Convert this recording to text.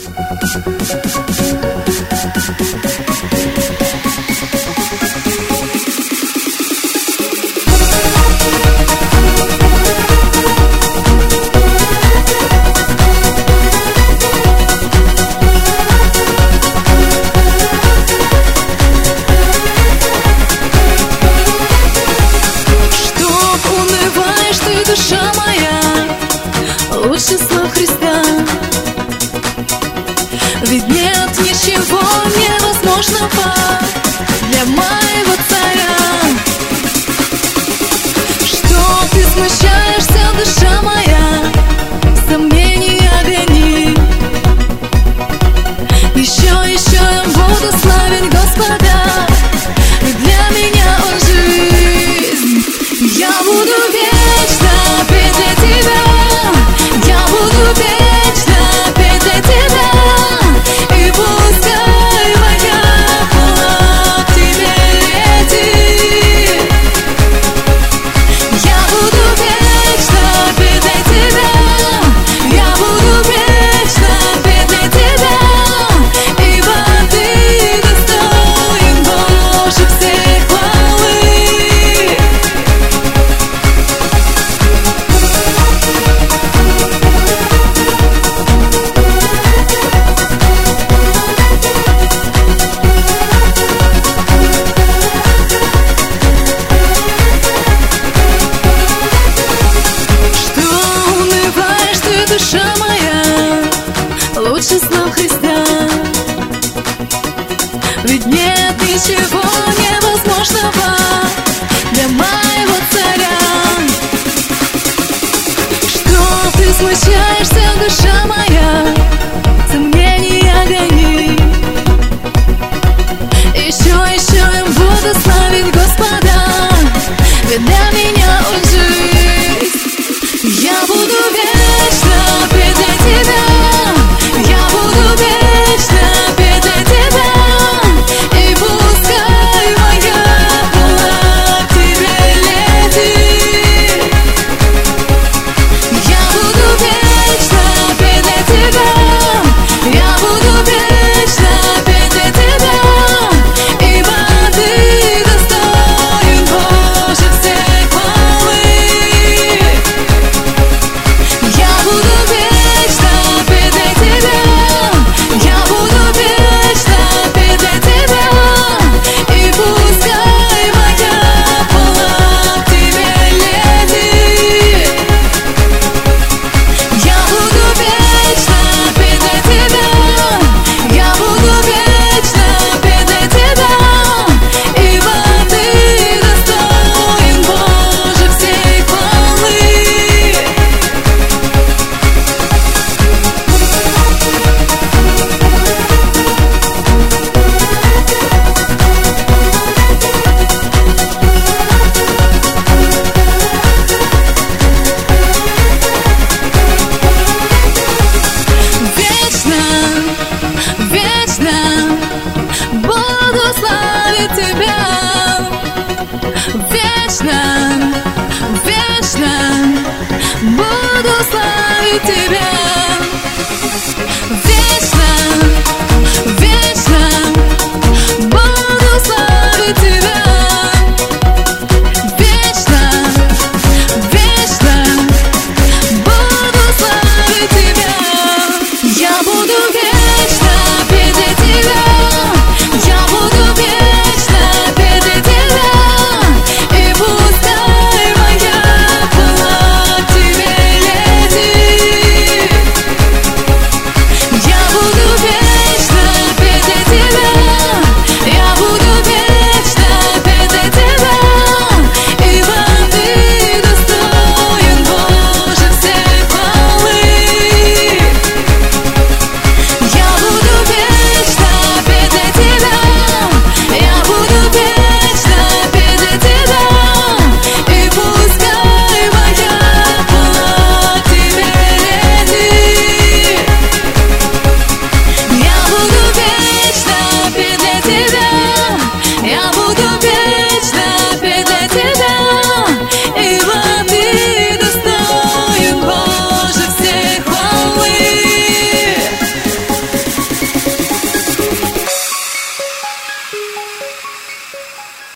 Душа моя, лучше слов Христа. Ведь нет ничего невозможного для моего царя. Что ты смущаешься, душа моя, сомнения гони. Еще я буду славить Господа, ведь для меня Он жизнь. Я буду вечно петь для Тебя, я буду вечно петь для Тебя, и пускай моя хвала к Тебе летит. Я буду вечно петь для Тебя, я буду вечно петь для Тебя, ибо Ты достоин, Боже, всей хвалы. Душа моя, лучше слов Христа. Ведь нет ничего невозможного для моего царя. Что ты смущаешься, душа моя?